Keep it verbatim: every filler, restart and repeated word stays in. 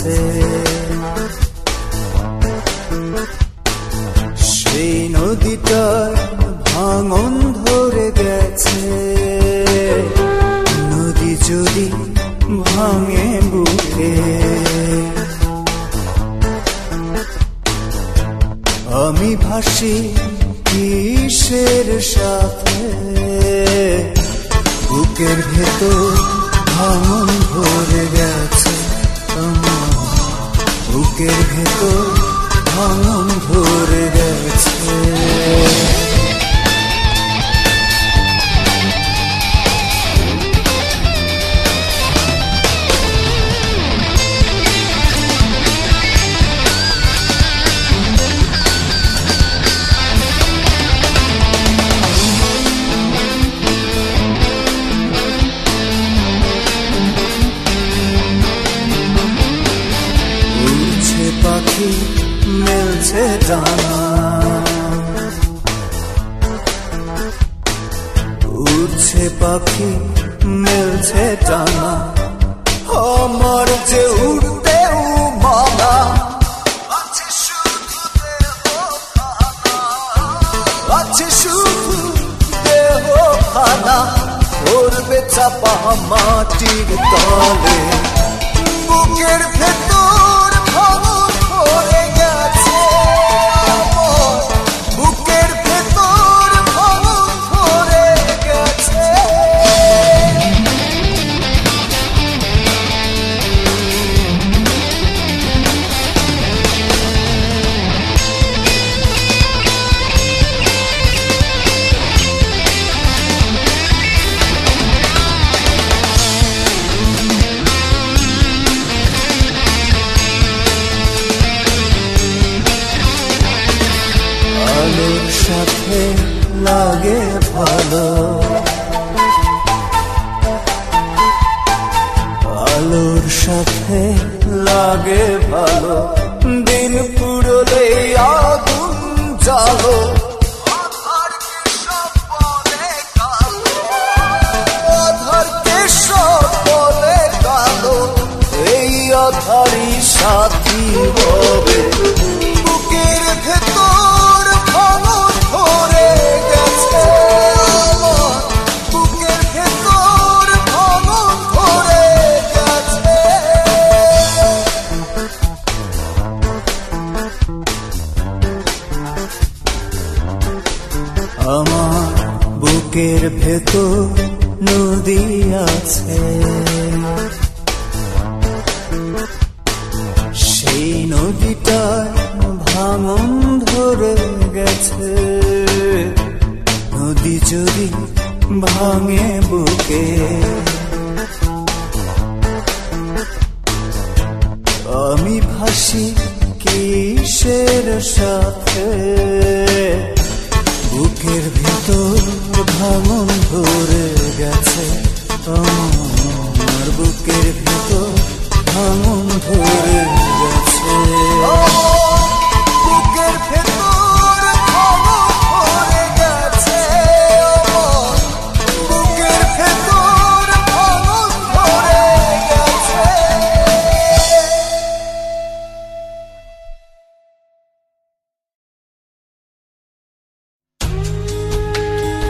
আছে, সেই নদীটার ভাঙন ধরে গেছে। নদী যদি ভাঙে বুকে, আমি ভাসি কিসের সাথে? বুকের ভেতর ভাঙন ধরে গেছে আমার, বুকের ভেতর ভাঙন ধরে গেছে। পাখি মেলছে ডানা, উড়ছে পাখি মেলছে ডানা, আমার যে উড়তে মানা। আছে শুধু দেহ খানা, করবে চাপা মাটির তলে। বুকের ভেতর ভাঙন ধরে গেছে আমার, বুকের ভেতর ভাঙন ধরে গেছে। আলোর সাথে লাগে ভালো, আলোর সাথে লাগে ভালো, দিন পুরোলে আগুন জ্বালো। আধারকে সব বলে কালো, এই আধারই সাথী হবে। বুকের ভেতর ভাঙন ধরে গেছে আমার, বুকের ভেতর ভাঙন ধরে গেছে। আমার বুকের ভেতর নদী আছে, সেই নদীটার ভাঙন ধরে গেছে। নদী যদি ভাঙে বুকে, আমি ভাসি কিসের সাথে? বুকের ভেতর ভাঙন ধরে গেছে আমার, বুকের ভেতর ভাঙন ধরে গেছে।